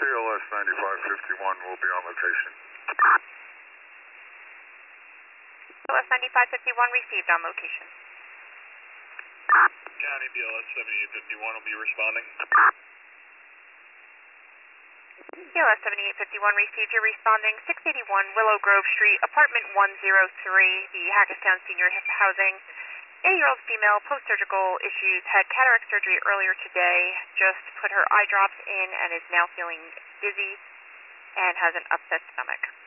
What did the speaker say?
CLS 9551 will be on location. CLS 9551 received on location. County BLS 7851 will be responding. CLS 7851 received. You're responding 681 Willow Grove Street, apartment 103, the Hackettstown Senior Housing. 8-year-old female, post-surgical issues, had cataract surgery earlier today, just put her eye drops in and is now feeling dizzy and has an upset stomach.